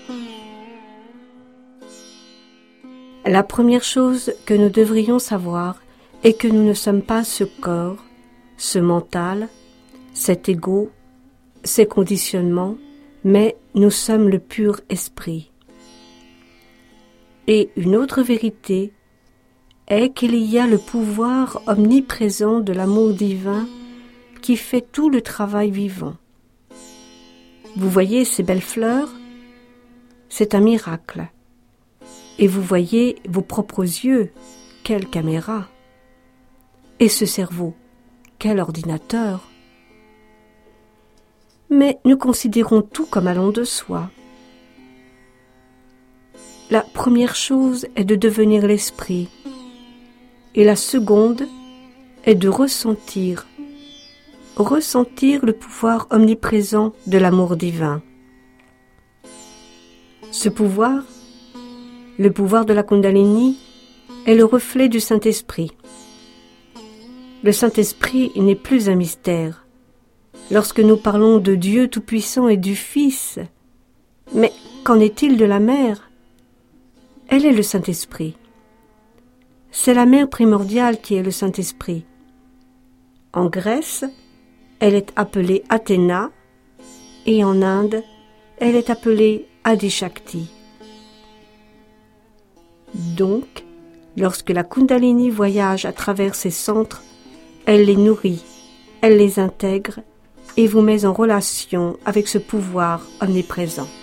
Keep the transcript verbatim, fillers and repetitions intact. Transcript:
La première chose que nous devrions savoir est que nous ne sommes pas ce corps, ce mental, cet ego, ces conditionnements, mais nous sommes le pur esprit. Et une autre vérité est qu'il y a le pouvoir omniprésent de l'amour divin qui fait tout le travail vivant. Vous voyez ces belles fleurs? C'est un miracle. Et vous voyez vos propres yeux, quelle caméra! Et ce cerveau, quel ordinateur! Mais nous considérons tout comme allant de soi. La première chose est de devenir l'esprit, et la seconde est de ressentir, ressentir le pouvoir omniprésent de l'amour divin. Ce pouvoir, le pouvoir de la Kundalini, est le reflet du Saint-Esprit. Le Saint-Esprit n'est plus un mystère. Lorsque nous parlons de Dieu Tout-Puissant et du Fils, mais qu'en est-il de la Mère? Elle est le Saint-Esprit. C'est la Mère primordiale qui est le Saint-Esprit. En Grèce, elle est appelée Athéna, et en Inde, elle est appelée Adi-Shakti. Donc, lorsque la Kundalini voyage à travers ces centres, elle les nourrit, elle les intègre et vous met en relation avec ce pouvoir omniprésent.